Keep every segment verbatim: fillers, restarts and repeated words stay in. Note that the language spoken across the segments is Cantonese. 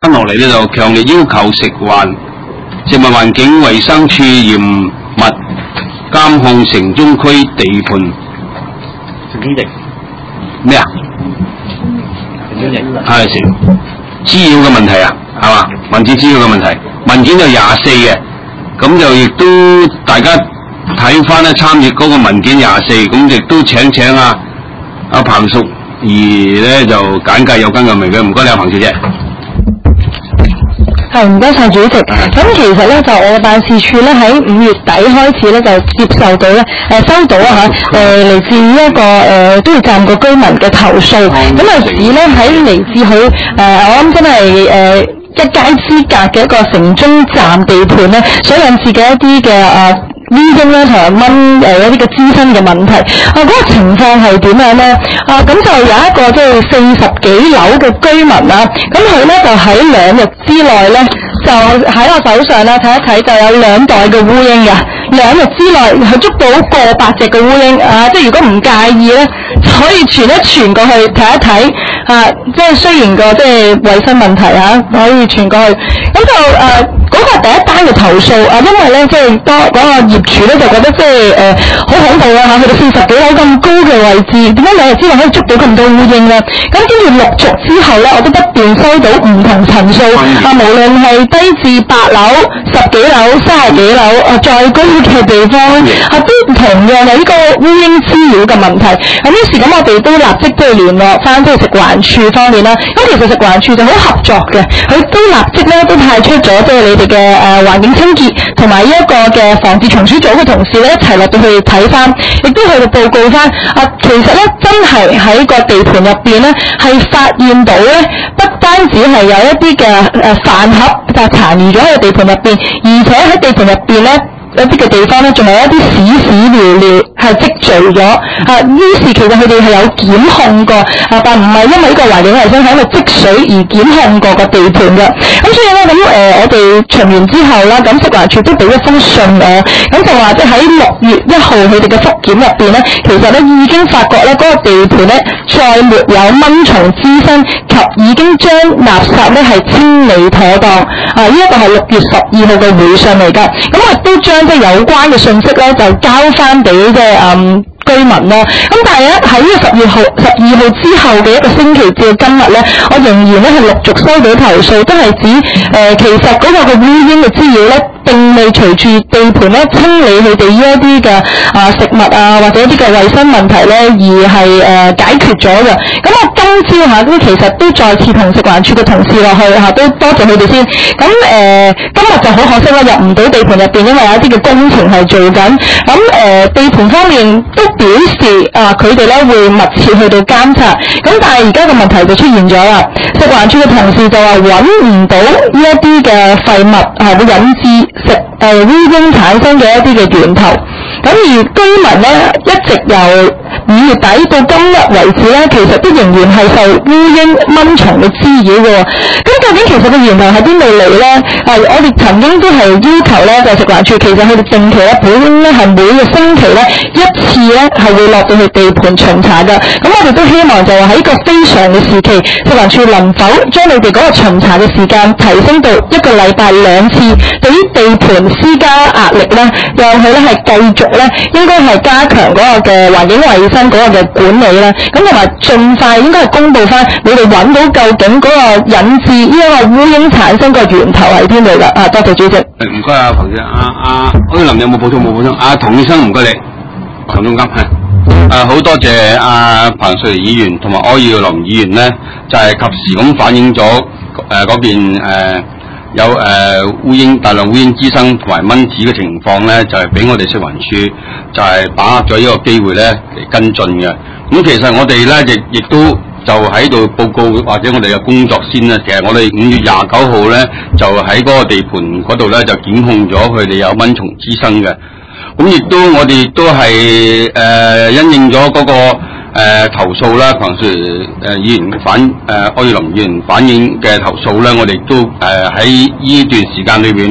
跟落嚟呢就強烈要求食環、食物環境衛生署嚴密監控城中區地盤城中地咩啊？ 城中地係成滋擾嘅問題啊，係嘛？文字滋擾嘅問題，文件就廿四嘅，咁就亦都大家睇翻咧參與嗰個文件廿四，咁亦都請請啊阿彭淑儀咧就簡介有關嘅明嘅，唔該你阿彭小姐。 係唔該晒主席。咁其實咧就我嘅辦事處咧喺五月底開始咧就接受到咧誒、呃、收到啊嚇誒嚟自一個誒都要站個居民嘅投訴，咁啊指咧喺嚟自佢誒、呃、我諗真係誒。呃一街之隔嘅一個城中站地盤咧，所引致嘅一啲嘅誒烏蠅咧同埋蚊誒一啲嘅滋生嘅問題。啊，嗰、那個情況係點樣咧？啊，咁就有一個即係四十幾樓嘅居民啊，咁佢咧就喺兩日之內咧，就喺我手上咧睇一睇，就有兩袋嘅烏蠅嘅。兩日之內佢捉到過百隻嘅烏蠅啊！即係如果唔介意咧，可以傳一傳過去睇一睇啊！即係雖然個即係衞生問題啊，可以傳過去。咁就誒嗰、呃那個第一單嘅投訴啊，因為咧即係當嗰個業主咧就覺得即係誒好恐怖啊嚇！佢哋四十幾樓咁高嘅位置，點解兩日之內可以捉到咁多烏蠅咧？咁跟住陸續之後咧，我都不斷收到唔同層數啊，無論係低至八樓、十幾樓、三十幾樓啊，再高嘅地方咧，啊都同樣係呢個烏蠅滋擾嘅問題。咁於是咁，我哋都立即都聯絡翻即係食環署方面啦。咁其實食環署就好合作嘅，佢都立即咧都派出咗即係你哋嘅誒環境清潔同埋呢一個嘅防治蟲鼠組嘅同事咧一齊落到去睇翻，亦都去到報告翻。啊，其實咧真係喺個地盤入邊咧係發現到咧，不單止係有一啲嘅誒飯盒就殘餘咗喺個地盤入邊，而且喺地盤入邊咧。一啲嘅地方咧，仲有一啲屎屎尿尿係積聚咗，啊，於是其實佢哋係有檢控過，啊，但唔係因為呢個環境衞生係因為積水而檢控過個地盤嘅。咁所以咧，咁誒、呃、我哋巡完之後啦，咁食環署都俾一封信我，咁就話即係喺六月一號佢哋嘅復檢入邊咧，其實咧已經發覺咧嗰、那個地盤咧再沒有蚊蟲滋生，及已經將垃圾咧係清理妥當。啊，呢、這、一個係六月十二號嘅回信嚟㗎，咁我都將即係有關嘅信息咧，就交翻俾即係嗯居民咯。咁但係咧喺呢個十月號、十二號之後嘅一個星期至到今日咧，我仍然咧係陸續收到投訴，都係指誒、呃、其實嗰個嘅烏蠅嘅滋擾咧，並未隨住地盤咧清理佢哋呢一啲嘅啊食物啊或者一啲嘅衞生問題咧，而係誒、呃、解決咗嘅。咁我今朝嚇咁其實都再次同食環署嘅同事落去嚇，都多謝佢哋先。咁誒、呃、今日就好可惜啦，入唔到地盤入邊，因為有一啲嘅工程係做緊。咁誒、呃、地盤方面都表示啊，佢哋咧會密切去到監察。咁但係而家個問題就出現咗啦，食環署嘅同事就話揾唔到呢一啲嘅廢物係會引致食誒烏蠅產生嘅一啲嘅源頭。咁而居民咧一直由五月底到今日為止咧，其實都仍然係受烏蠅蚊蟲嘅滋擾嘅。咁究竟其實個源頭喺邊度嚟咧？誒、呃，我哋曾經都係要求咧，就食環署其實佢哋定期咧，本應咧係每個星期咧一次咧係會落到去地盤巡查嘅。咁我哋都希望就話喺一個非常嘅時期，食環署能否將你哋嗰個巡查嘅時間提升到一個禮拜兩次，對於地盤施加壓力咧，讓佢咧係繼續咧應該係加強嗰個嘅環境衞生嗰個嘅管理啦。咁同埋盡快應該係公佈翻你哋揾到究竟嗰個引致呢一個烏蠅產生個源頭喺邊度㗎？啊，多謝主席。 唔該啊，彭姐，阿阿柯林有冇補充？冇補充。阿、啊、童醫生唔該你，唐總監係。誒好多謝阿、啊、彭淑儀議員同埋柯耀林議員咧，就係、是、及時咁反映咗誒嗰邊誒。呃有誒、呃、烏蠅大量烏蠅滋生同埋蚊子嘅情況咧，就係、是、俾我哋食環署就係把握咗呢個機會咧嚟跟進嘅。咁、嗯、其實我哋咧亦亦都就喺度報告或者我哋嘅工作先啦。其實我哋五月廿九號咧就喺嗰個地盤嗰度咧就檢控咗佢哋有蚊蟲滋生嘅。咁、嗯、亦都我哋都係誒、呃、因應咗嗰、那個。誒、呃、投訴啦，彭淑儀誒議員反誒柯耀林議員反映嘅投訴咧，我哋都誒喺呢段時間裏邊咧，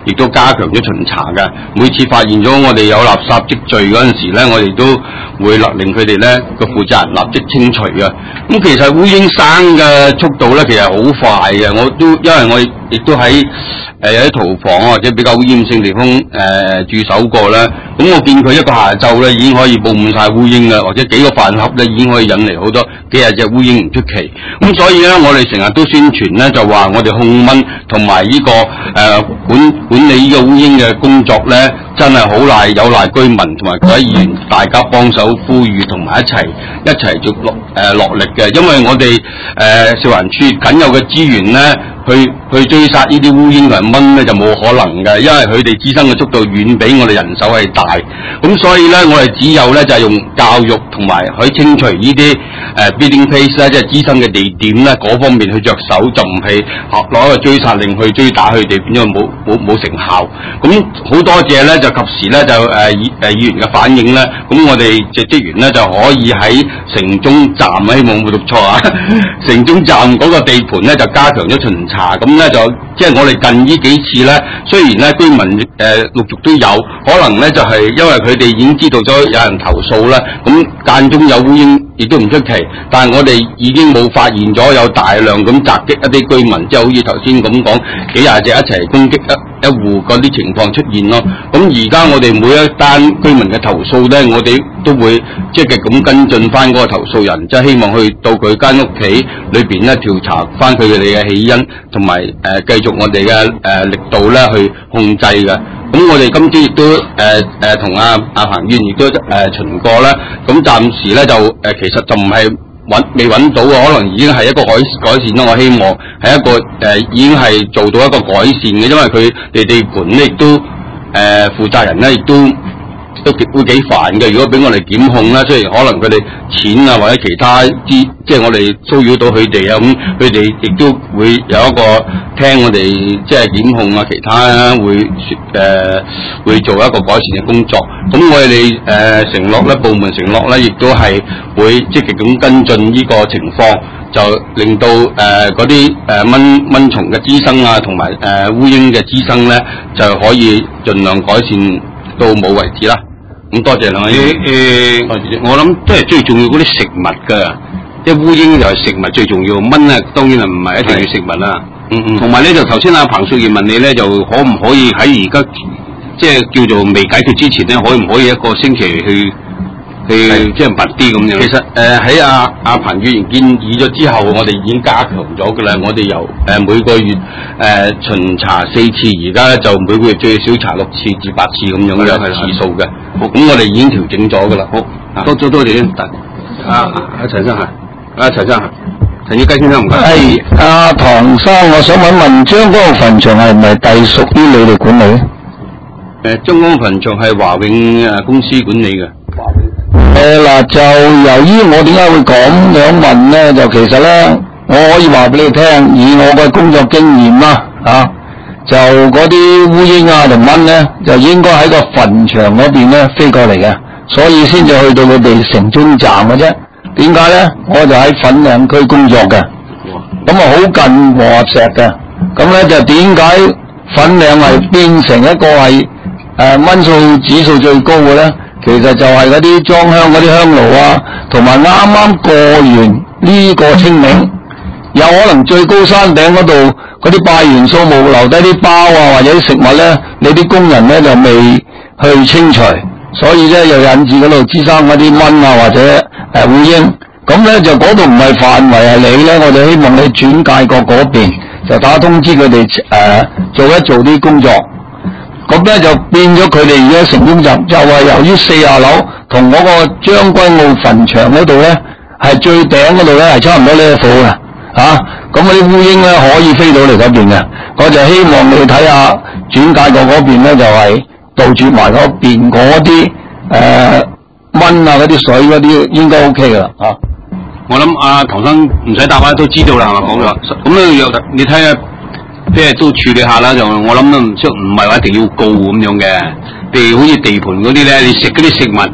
亦都加強咗巡查嘅。每次發現咗我哋有垃圾積聚嗰陣時咧，我哋都會勒令佢哋咧個負責人立即清除嘅。咁其實烏蠅生嘅速度咧，其實好快嘅。我都因為我亦都喺誒、呃、有啲屠房或者比較污染性地方誒、呃、駐守過啦。咁我見佢一個下晝咧已經可以佈滿晒烏蠅啦，或者幾個飯盒咧已經可以引嚟好多幾廿隻烏蠅唔出奇。咁所以咧，我哋成日都宣傳咧，就話我哋控蚊同埋呢個誒、呃、管管理呢個烏蠅嘅工作咧，真係好賴有賴居民同埋各位議員大家幫手呼籲同埋一齊一齊做落誒落力嘅，因為我哋誒食環署僅有嘅資源咧。去去追殺呢啲烏蠅同埋蚊咧就冇可能嘅，因為佢哋滋生嘅速度遠比我哋人手係大，咁所以咧我哋只有咧就係、是、用教育同埋去清除呢啲誒 breeding place 咧，即係滋生嘅地點咧嗰方面去着手，就唔係攞個追殺令去追打佢哋，變咗冇冇冇成效。咁好多謝咧就及時咧就誒議誒議員嘅反應咧，咁我哋嘅職員咧就可以喺城中站，希望冇讀錯啊，城中站嗰個地盤咧就加強咗巡查，咁咧就即係我哋近呢幾次咧，雖然咧居民誒、呃、陸續都有，可能咧就係、是、因為佢哋已經知道咗有人投訴啦，咁間中有烏蠅亦都唔出奇，但係我哋已經冇發現咗有大量咁襲擊一啲居民，即係好似頭先咁講幾廿隻一齊攻擊一一戶嗰啲情況出現咯。咁而家我哋每一單居民嘅投訴咧，我哋都會積極咁跟進翻嗰個投訴人，即係希望去到佢間屋企裏邊咧調查翻佢哋嘅起因，同埋誒繼續我哋嘅誒力度咧去控制嘅。咁我哋今朝亦都誒誒同阿阿彭議員亦都誒、呃、巡過啦。咁暫時咧就誒、呃、其實就唔係揾未揾到嘅，可能已經係一個改改善咯。我希望係一個誒、呃、已經係做到一個改善嘅，因為佢哋地盤咧亦都誒、呃、負責人咧亦都。都幾會幾煩嘅，如果俾我哋檢控咧，雖然可能佢哋錢啊或者其他啲，即係我哋騷擾到佢哋啊，咁佢哋亦都會有一個聽我哋即係檢控啊，其他會誒、呃、會做一個改善嘅工作。咁我哋誒、呃、承諾咧，部門承諾咧，亦都係會積極咁跟進呢個情況，就令到誒嗰啲誒蚊蚊蟲嘅滋生啊，同埋誒烏蠅嘅滋生咧，就可以盡量改善到冇為止啦。咁多謝兩位。誒誒，我諗都係最重要嗰啲食物㗎，即係烏蠅就係食物最重要，蚊咧當然係唔係一定要食物啦。嗯嗯。同埋咧就頭先阿彭淑儀問你咧，就可唔可以喺而家即係叫做未解決之前咧，可唔可以一個星期去去即係密啲咁樣？其實誒喺阿阿彭議員建議咗之後，我哋已經加強咗㗎啦。我哋由誒、呃、每個月誒、呃、巡查四次，而家就每個月最少查六次至八次咁樣嘅次數嘅。咁我哋已經調整咗㗎啦。好，多咗多謝。阿阿陳生係，阿陳生係，陳宇基先生唔該。 係阿唐生，我想問問將軍澳墳場係咪隸屬於你哋管理咧？ 誒，將軍澳墳場係華永誒公司管理嘅。 誒嗱，就由於我點解會咁樣問咧？就其實咧，我可以話俾你聽，以我嘅工作經驗啦，啊，就嗰啲烏蠅啊同蚊咧，就應該喺個墳場嗰邊咧飛過嚟嘅，所以先至去到佢哋城中站嘅啫。點解咧？我就喺粉嶺區工作嘅，咁啊好近和合石嘅，咁咧就點解粉嶺係變成一個係誒蚊數指數最高嘅咧？其實就係嗰啲裝香嗰啲香爐啊，同埋啱啱過完呢個清明，有可能最高山頂嗰度嗰啲拜完掃墓留低啲包啊或者啲食物咧，你啲工人咧就未去清除，所以咧又引致嗰度滋生嗰啲蚊啊或者誒烏蠅，咁咧就嗰度唔係範圍係你咧，我就希望你轉介過嗰邊，就打通知佢哋誒做一做啲工作。咁咧就變咗佢哋而家城中站，就係由於四十樓同嗰個將軍澳墳場嗰度咧，係最頂嗰度咧係差唔多呢一副嘅，嚇。咁嗰啲烏蠅咧可以飛到嚟嗰邊嘅，我就希望你睇下轉介過嗰邊咧，就係杜絕埋嗰邊嗰啲誒蚊啊嗰啲水嗰啲應該 O K 噶啦嚇。 我諗阿唐生唔使答啦，都知道啦，係嘛講咗。咁咧又你睇下。即係都處理下啦，就我諗都唔唔係話一定要告咁樣嘅。譬如好似地盤嗰啲咧，你食嗰啲食物，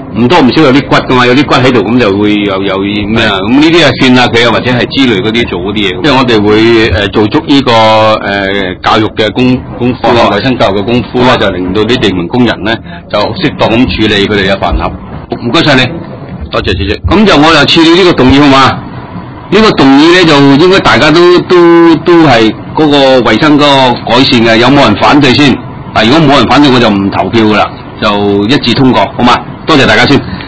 唔多唔少有啲骨噶嘛，有啲骨喺度咁就會有有咩啊？咁呢啲啊算下佢啊，或者係之類嗰啲做嗰啲嘢。因為我哋會誒、呃、做足呢、這個誒、呃、教育嘅功功夫啊，衞生教育嘅功夫咧，就令到啲地盤工人咧就適當咁處理佢哋嘅飯盒。唔該晒你，多謝主席。咁就我就處理呢個動議好嘛？呢、這個動議咧就應該大家都都都係嗰個衞生嗰個改善嘅，有冇人反對先？嗱，如果冇人反對，我就唔投票噶啦，就一致通過，好嘛？多謝大家先。